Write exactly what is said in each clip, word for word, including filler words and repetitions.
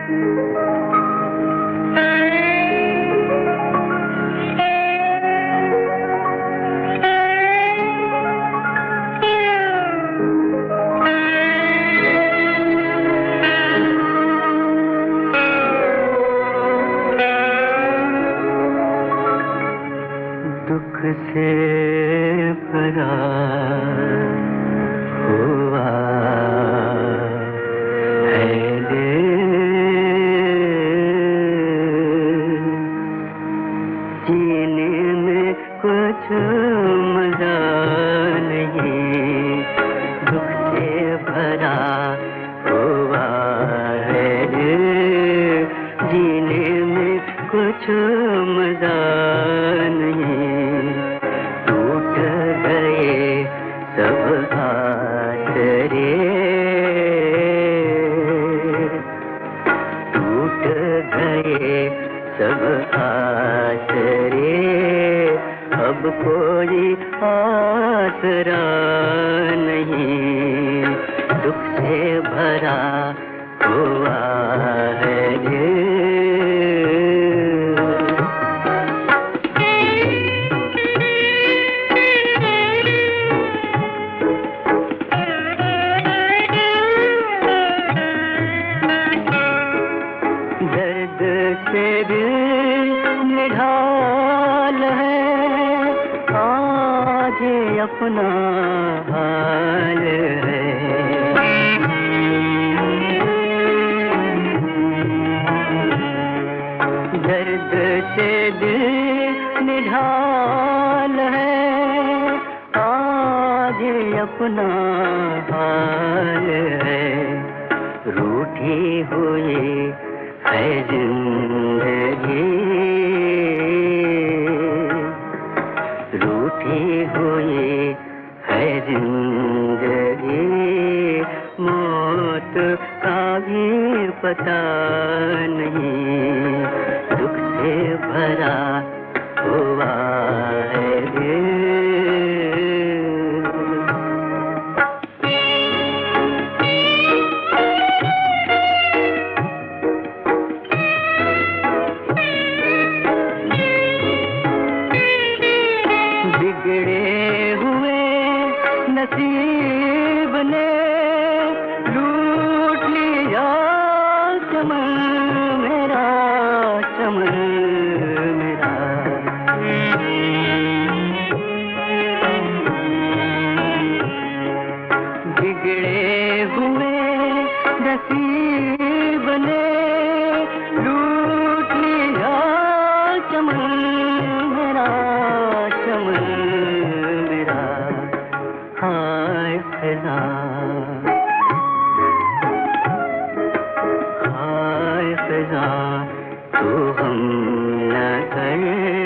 दुख से भरा हुआ है दिल, जीने में कुछ मजा नहीं। दुख से भरा हुआ है दिल, जीने में कुछ मजा नहीं। टूट गए सब आसरे, टूट गए सब आसरे, अब कोई आसरा नहीं। दुख से भरा हुआ है दिल। दर्द से दिल निढाल है, आज अपना हाल है। दर्द से दिल निढाल है, आज अपना हाल है। रूठी हुई है जिंदगी, रूठी हुई है जिंदगी, मौत का भी पता नहीं। दुख से भरा हुआ है दिल। बिगड़े हुए नसीब ने लूट लिया चमन मेरा, चमन मेरा। बिगड़े हुए नसीब ने लूट लिया चमन मेरा, चमन मेरा। हाय फिजा, हाय फिजा तू हम न कर,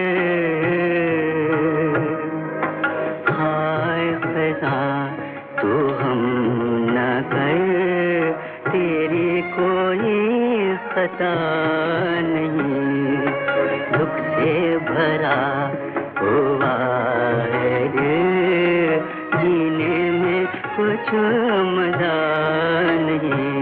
हाय फिजा तू हम न कर। तेरी कोई खता नहीं। दुख से भरा हुआ है दिल, जीने में कुछ मजा नहीं।